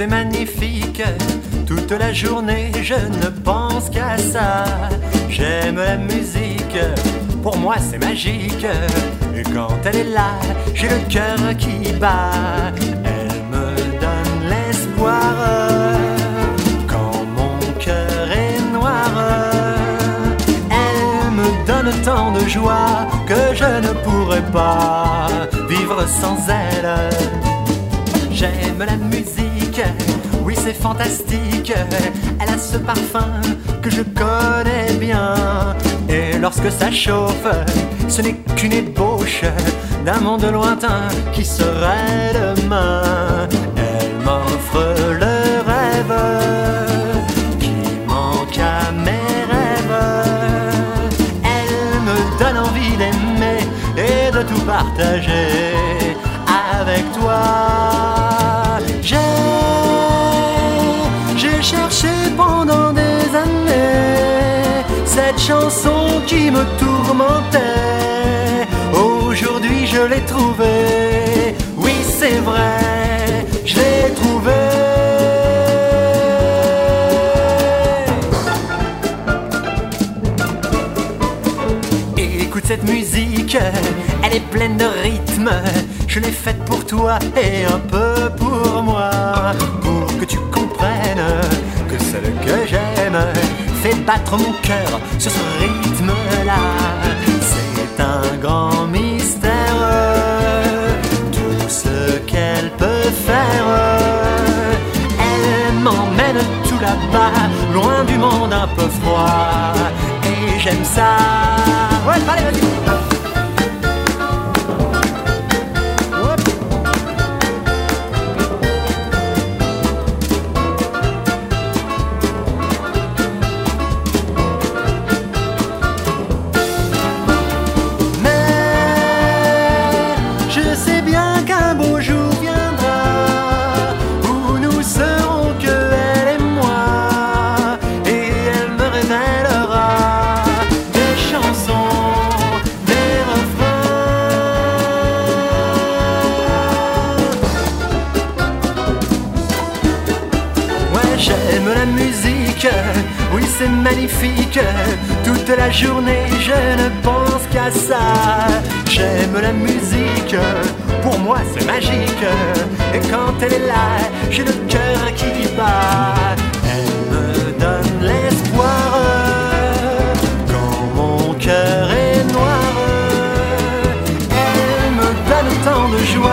c'est magnifique. Toute la journée, je ne pense qu'à ça. J'aime la musique, pour moi c'est magique. Et quand elle est là, j'ai le cœur qui bat. Elle me donne l'espoir quand mon cœur est noir. Elle me donne tant de joie que je ne pourrais pas vivre sans elle. J'aime la musique, oui c'est fantastique. Elle a ce parfum que je connais bien. Et lorsque ça chauffe, ce n'est qu'une ébauche d'un monde lointain qui serait demain. Elle m'offre le rêve qui manque à mes rêves. Elle me donne envie d'aimer et de tout partager avec toi. J'ai cherché pendant des années cette chanson qui me tourmentait. Aujourd'hui je l'ai trouvée, oui c'est vrai, je l'ai trouvée. Écoute cette musique, elle est pleine de rythme. Je l'ai faite pour toi et un peu pour moi, pour que tu comprennes que celle que j'aime fait battre mon cœur sur ce rythme-là. C'est un grand mystère, tout ce qu'elle peut faire. Elle m'emmène tout là-bas, loin du monde un peu froid. Et j'aime ça. Ouais, allez, vas-y. J'aime la musique, oui c'est magnifique. Toute la journée je ne pense qu'à ça. J'aime la musique, pour moi c'est magique. Et quand elle est là, j'ai le cœur qui bat. Elle me donne l'espoir quand mon cœur est noir. Elle me donne tant de joie